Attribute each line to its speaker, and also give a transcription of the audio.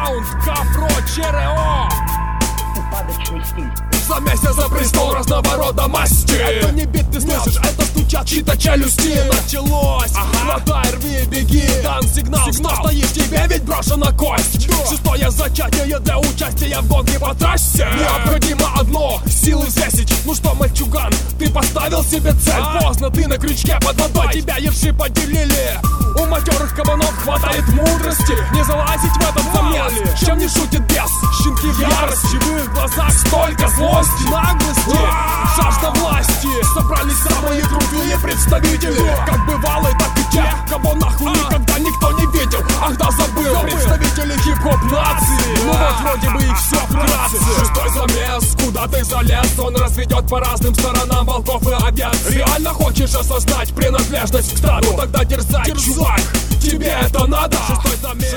Speaker 1: раунд, Кафро, ЧРО.
Speaker 2: Упадочный стиль.
Speaker 1: За месяц за престол разного рода масти. Это не бит, ты слышишь, это стучат чьи-то челюсти. Началось, хватай, рви, беги. Дан сигнал, что стоишь, тебе ведь брошена кость. Шестое зачатие для участия в гонке по трассе. Необходимо одно, силы взвесить. Ну что, мальчуган, ты поставил себе цель. Поздно, ты на крючке под водой, тебя ерши поделили. У матерых кабанов хватает мудрости не залазить в этот замес. Чем не шутит бес, щенки в ярости. В их глазах столько злости, наглости, жажда власти. Собрались самые крутые представители. Как бывалые, так и те, кого нахуй никогда никто не видел. Ах да, забыл, представители хип-хоп нации. Ну вот вроде бы и все вкратце. Шестой замес, куда ты залез? Он разведет по разным сторонам волков и овец. Реально хочешь осознать принадлежность к стаду? Тогда дерзай, чувак, тебе это надо. Шестой замес.